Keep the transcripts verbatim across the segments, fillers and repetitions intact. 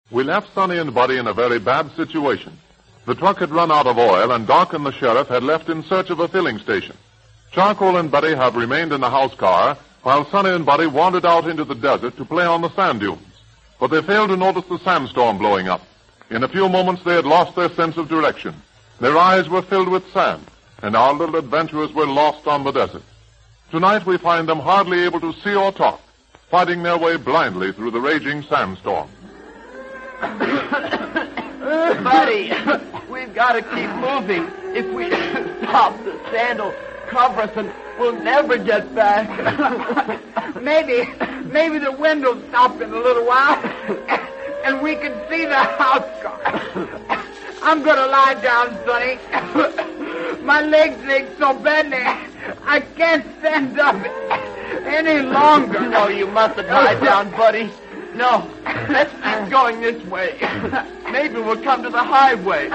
We left Sonny and Buddy in a very bad situation. The truck had run out of oil, and Doc and the sheriff had left in search of a filling station. Charcoal and Buddy have remained in the house car, while Sonny and Buddy wandered out into the desert to play on the sand dunes. But they failed to notice the sandstorm blowing up. In a few moments, they had lost their sense of direction. Their eyes were filled with sand, and our little adventurers were lost on the desert. Tonight, we find them hardly able to see or talk, fighting their way blindly through the raging sandstorm. Buddy, we've got to keep moving. If we stop, the sand will cover us and we'll never get back. maybe, maybe the wind will stop in a little while and we can see the house car. I'm going to lie down, Sonny. My legs ache so badly, I can't stand up any longer. No, you mustn't lie down, buddy. No, let's keep going this way. Maybe we'll come to the highway.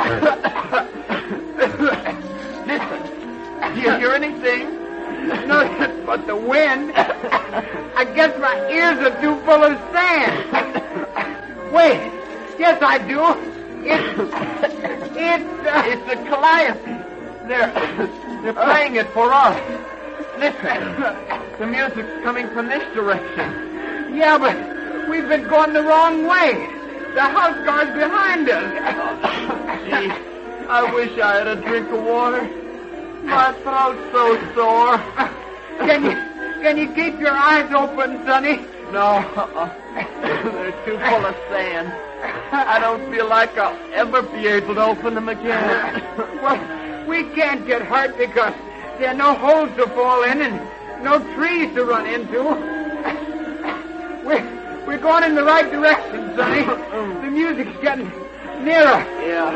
Listen, do you hear anything? Nothing but the wind. I guess my ears are too full of sand. Wait, yes I do. It's, it's, uh... it's the Calliope. They're, they're playing it for us. Listen, the music's coming from this direction. Yeah, but we've been going the wrong way. The house car's behind us. Gee, I wish I had a drink of water. My throat's so sore. Can you, can you keep your eyes open, Sonny? No, uh-uh. They're too full of sand. I don't feel like I'll ever be able to open them again. Well, we can't get hurt because there are no holes to fall in and no trees to run into. We're, we're going in the right direction, Sonny. The music's getting nearer. Yeah.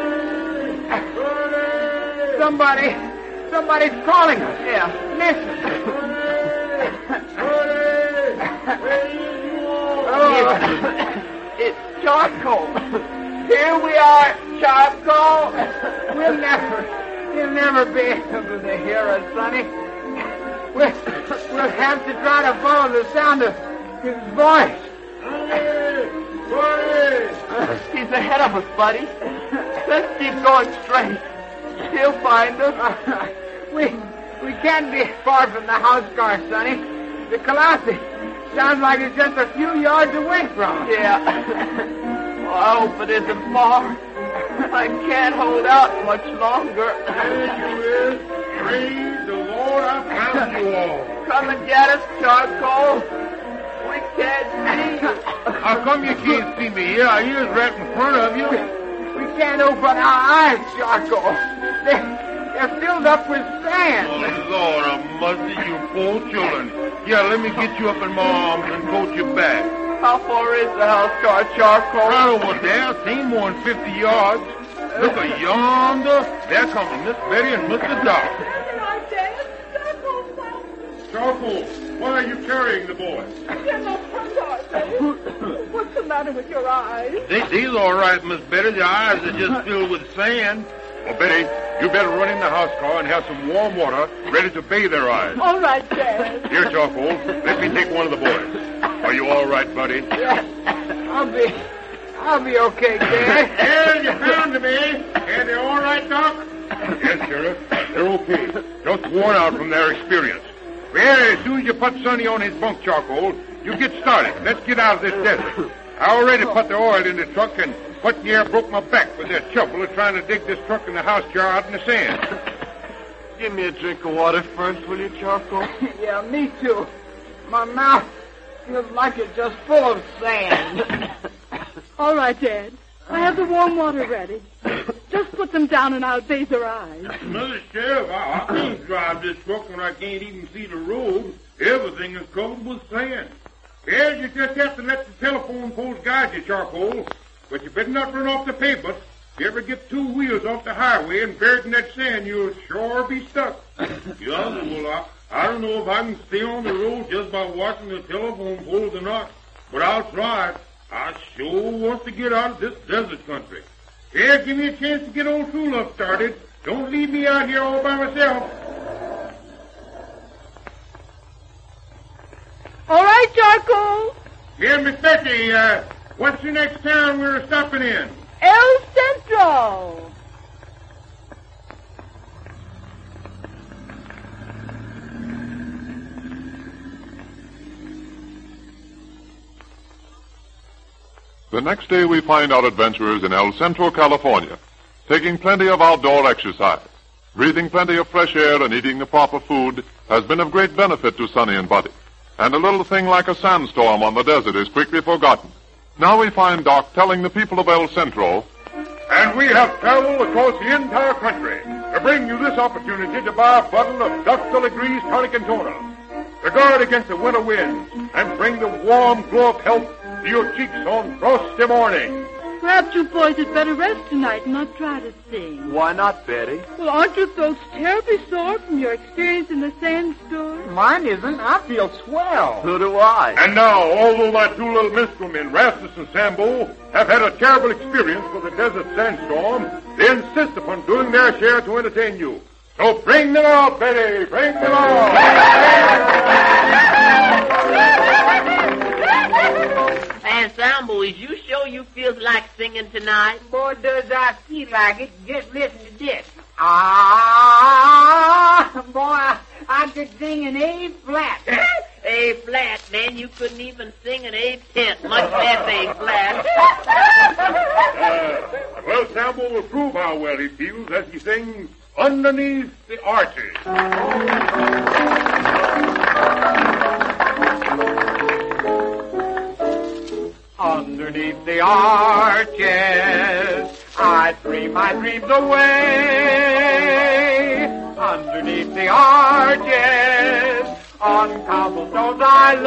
Somebody, somebody's calling us. Yeah. Listen. Oh. It's Charcoal. Here we are, Charcoal. We'll never, we'll never be able to hear us, Sonny. We'll, we'll have to try to follow the sound of his voice. He's ahead of us, buddy. Let's keep going straight. He'll find us. we, we can't be far from the house car, Sonny. The Colossi sounds like it's just a few yards away from us. Yeah. Oh, I hope it isn't far. I can't hold out much longer. There you is. Praise the Lord, I found you all. Come and get us, Charcoal. We can't see you. How come you can't see me? Here, our ears right in front of you. We can't open our eyes, Charcoal. They're, they're filled up with sand. Oh, Lord, I must you poor children. Yeah, let me get you up in my arms and coat you back. How far is the house car, Charcoal? Right over there. Ain't more than fifty yards. Look at yonder. There comes Miss Betty and Mister Doc. Charcoal, why are you carrying the boy? What's the matter with your eyes? They, they's all right, Miss Betty. Their eyes are just filled with sand. Well, Betty, you better run in the house car and have some warm water ready to bathe their eyes. All right, Dad. Here, Charcoal, let me take one of the boys. Are you all right, buddy? Yeah, I'll be, I'll be okay, Dad. Here, you found them, eh? And they're all right, Doc? Yes, Sheriff, they're okay. Just worn out from their experience. Well, as soon as you put Sonny on his bunk, Charcoal, you get started. Let's get out of this desert. I already put the oil in the truck and what near broke my back with that shovel of trying to dig this truck in the house jar out in the sand. Give me a drink of water first, will you, Charcoal? Yeah, me too. My mouth feels like it's just full of sand. All right, Dad. I have the warm water ready. Just put them down and I'll bathe their eyes. Mother Sheriff, I, I can't drive this truck when I can't even see the road. Everything is covered with sand. Yeah, you just have to let the telephone poles guide you, Charcoal. But you better not run off the pavement. If you ever get two wheels off the highway and buried in that sand, you'll sure be stuck. Yeah, well, I, I don't know if I can stay on the road just by watching the telephone poles or not. But I'll try it. I sure want to get out of this desert country. Here, give me a chance to get old True Love started. Don't leave me out here all by myself. All right, Charcoal. Here, Miss Betty, uh, What's the next town we're stopping in? El Centro. The next day we find our adventurers in El Centro, California, taking plenty of outdoor exercise. Breathing plenty of fresh air and eating the proper food has been of great benefit to Sonny and Buddy. And a little thing like a sandstorm on the desert is quickly forgotten. Now we find Doc telling the people of El Centro, and we have traveled across the entire country to bring you this opportunity to buy a bottle of Doctor Legree's tonic and toner, to guard against the winter winds and bring the warm glow of health to your cheeks on frosty morning. Perhaps you boys had better rest tonight and not try to sing. Why not, Betty? Well, aren't your throats terribly sore from your experience in the sandstorm? Mine isn't. I feel swell. So do I. And now, although my two little minstrel men, Rastus and Sambo, have had a terrible experience with the desert sandstorm, they insist upon doing their share to entertain you. So bring them out, Betty! Bring them out! And Sambo, is you sure you feels like singing tonight? Boy, does I feel like it. Just listen to this. Ah, boy, I, I could sing an A flat. A flat, man, you couldn't even sing an A tenth, much less A flat. Uh, well, Sambo will prove how well he feels as he sings Underneath the Arches. Underneath the arches, I dream my dreams away. Underneath the arches, on cobblestones I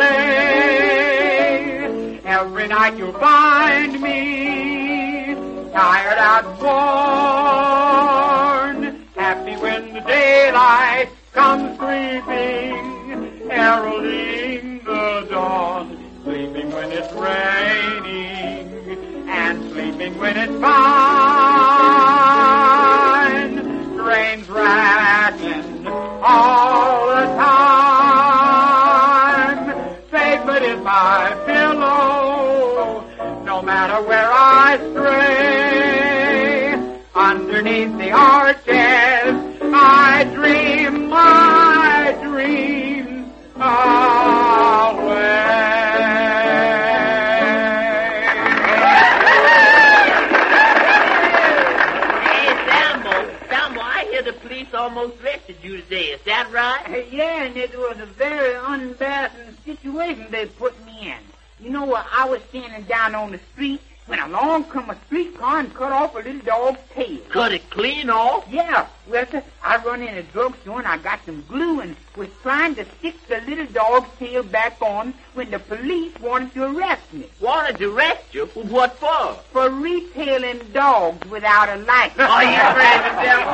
lay. Every night you'll find me, tired out, worn, happy when the daylight comes creeping, heralding the dawn. Sleeping when it's raining, and sleeping when it's fine. Rain's rattling all the time. Favorite is my pillow, no matter where I stray. Underneath the arches, I dream my dreams away. Almost arrested you today, is that right? Uh, yeah, and it was a very unbalancing situation they put me in. You know, uh, I was standing down on the street when along come a streetcar and cut off a little dog's tail. Cut it clean off? Yeah. Well, sir, I run in a drugstore and I got some glue and was trying to stick the little dog's tail back on when the police wanted to arrest me. Wanted to arrest you? What for? For retailing dogs without a license. Oh, you crazy devil.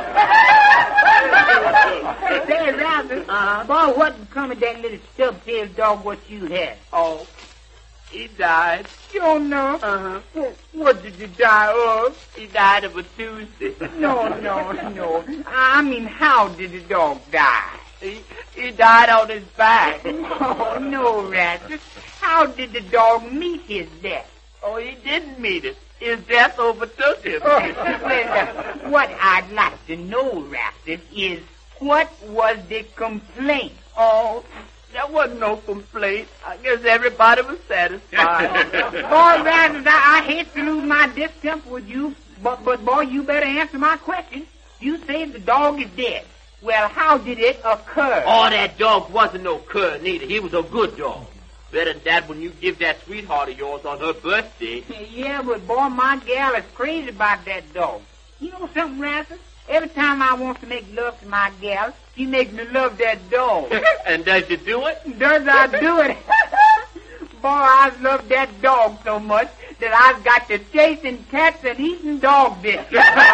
Say, Razor, uh, boy, what become of that little stub-tailed dog what you had? Oh, he died. Sure enough. Uh-huh. Well, what did you die of? He died of a Tuesday. No, no, no. I mean, how did the dog die? He, he died on his back. Oh, no, Razor. How did the dog meet his death? Oh, he didn't meet it. His death overtook him. Oh, well, uh, what I'd like to know, Razor, is what was the complaint? Oh, there wasn't no complaint. I guess everybody was satisfied. Boy, Razor, I, I hate to lose my distemper with you, but, but, boy, you better answer my question. You say the dog is dead. Well, how did it occur? Oh, that dog wasn't no cur, neither. He was a good dog. Better than that when you give that sweetheart of yours on her birthday. Yeah, but, boy, my gal is crazy about that dog. You know something, Razor? Every time I want to make love to my gal, she makes me love that dog. And does you do it? Does I do it? Boy, I love that dog so much that I've got to chasing cats and eating dog biscuits.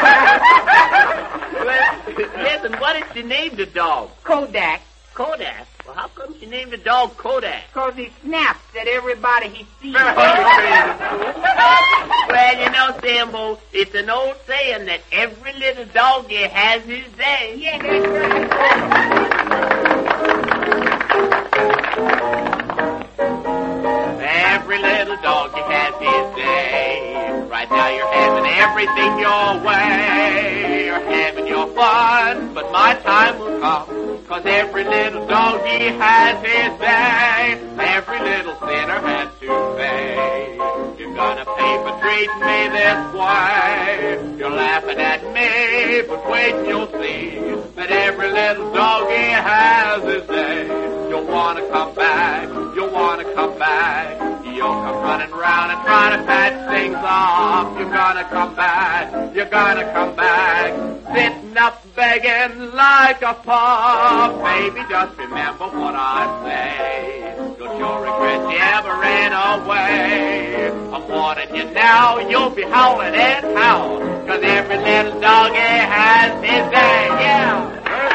Well, listen, what did she name the dog? Kodak. Kodak? Well, how come she named the dog Kodak? Because he snaps at everybody he sees. Well, you know, Sambo, it's an old saying that every little doggy has his day. Yeah, that's right. Every every little doggy has his day. Right now you're having everything your way. You're having your fun, but my time will come. Cause every little doggy has his day. Every little sinner has to pay. You're gonna pay for treating me this way. You're laughing at me, but wait and you'll see that every little doggy has his day. You'll wanna come back, you'll wanna come back. You'll come running round and try to patch things off. You're gonna come back, you're gonna come back. Sitting up begging like a pup. Baby, just remember what I say. Don't you regret you ever ran away. I'm warning you now, you'll be howling and howl. Cause every little doggy has his day, yeah.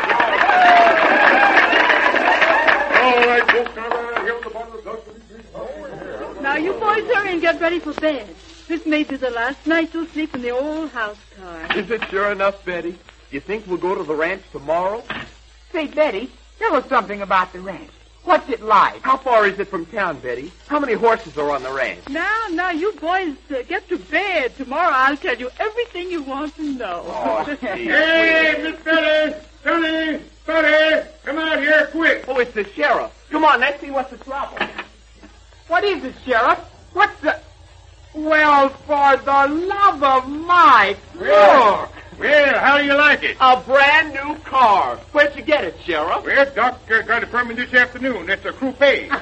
All right, folks, now uh, here's the bottle of dust. Now, you boys hurry and get ready for bed. This may be the last night you'll sleep in the old house car. Is it sure enough, Betty? You think we'll go to the ranch tomorrow? Say, Betty, tell us something about the ranch. What's it like? How far is it from town, Betty? How many horses are on the ranch? Now, now, you boys uh, get to bed. Tomorrow I'll tell you everything you want to know. Oh, gee. Hey, Miss Betty, Sonny, Betty, come out here quick. Oh, it's the sheriff. Come on, let's see what's the trouble. What is it, Sheriff? What's the... Well, for the love of Mike, look. Well, how do you like it? A brand new car. Where'd you get it, Sheriff? Well, Doc uh, got it from me this afternoon. It's a coupe.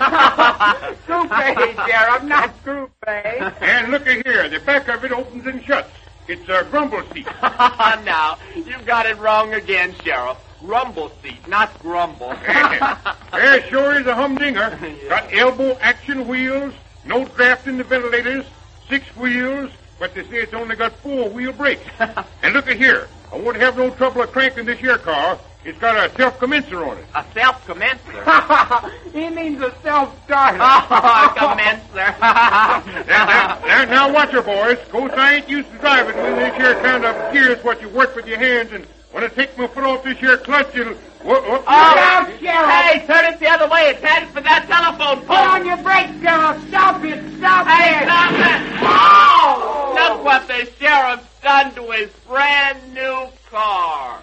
Coupe, Sheriff, not coupe. And look at here. The back of it opens and shuts. It's a grumble seat. Now, you've got it wrong again, Sheriff. Rumble seat, not grumble. Well, sure is a humdinger. Yeah. Got elbow action wheels, no draft in the ventilators, six wheels, but they say it's only got four wheel brakes. And look at here. I won't have no trouble of cranking this here car. It's got a self-commencer on it. A self-commencer? He means a self-starter. Oh, a commencer. now, now, now, now watch her, boys. Course, I ain't used to driving with this here kind of gears what you work with your hands, and when I take my foot off this here clutch, it'll... Whoa, whoa, Oh, out, Sheriff. Hey, turn it the other way. It's headed for that telephone pole. Put on your brakes, Sheriff. Stop it. Stop Hey, it. stop it. Oh! Look what the sheriff's done to his brand new car.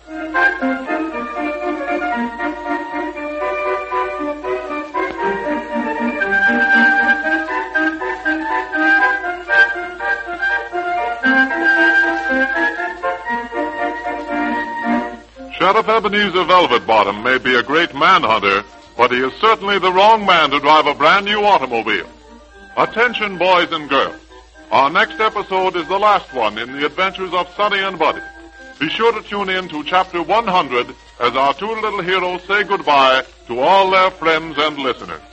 Sheriff Ebenezer Velvet Bottom may be a great manhunter, but he is certainly the wrong man to drive a brand new automobile. Attention, boys and girls. Our next episode is the last one in the adventures of Sonny and Buddy. Be sure to tune in to chapter one hundred as our two little heroes say goodbye to all their friends and listeners.